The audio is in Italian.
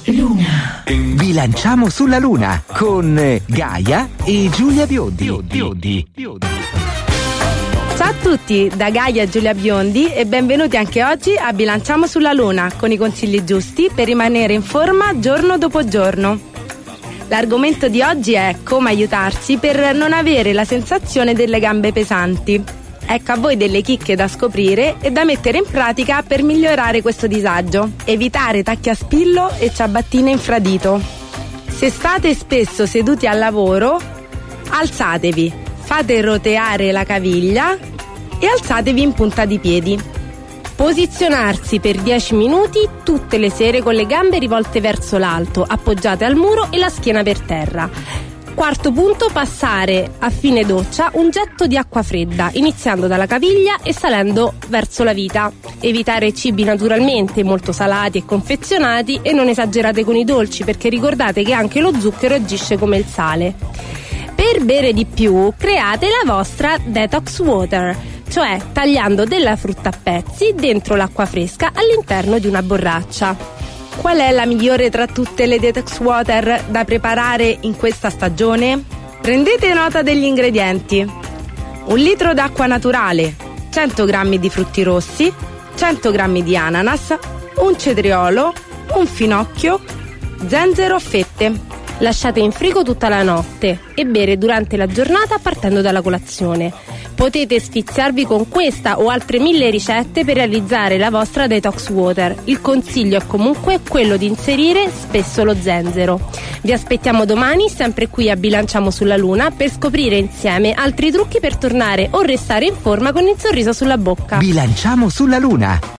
Luna. Bilanciamo sulla Luna con Gaia e Giulia Biondi. Ciao a tutti, da Gaia e Giulia Biondi e benvenuti anche oggi a Bilanciamo sulla Luna con i consigli giusti per rimanere in forma giorno dopo giorno. L'argomento di oggi è come aiutarsi per non avere la sensazione delle gambe pesanti. Ecco a voi delle chicche da scoprire e da mettere in pratica per migliorare questo disagio. Evitare tacchi a spillo e ciabattine infradito. Se state spesso seduti al lavoro, alzatevi, fate roteare la caviglia e alzatevi in punta di piedi. Posizionarsi per 10 minuti tutte le sere con le gambe rivolte verso l'alto, appoggiate al muro e la schiena per terra. Quarto punto, passare a fine doccia un getto di acqua fredda, iniziando dalla caviglia e salendo verso la vita. Evitare cibi naturalmente molto salati e confezionati e non esagerate con i dolci, perché ricordate che anche lo zucchero agisce come il sale. Per bere di più, create la vostra detox water, cioè tagliando della frutta a pezzi dentro l'acqua fresca all'interno di una borraccia. Qual è la migliore tra tutte le detox water da preparare in questa stagione? Prendete nota degli ingredienti: 1 litro d'acqua naturale, 100 g di frutti rossi, 100 g di ananas, un cetriolo, un finocchio, zenzero a fette. Lasciate in frigo tutta la notte e bere durante la giornata partendo dalla colazione. Potete sfiziarvi con questa o altre 1000 ricette per realizzare la vostra detox water. Il consiglio è comunque quello di inserire spesso lo zenzero. Vi aspettiamo domani, sempre qui a Bilanciamo sulla Luna, per scoprire insieme altri trucchi per tornare o restare in forma con il sorriso sulla bocca. Bilanciamo sulla Luna.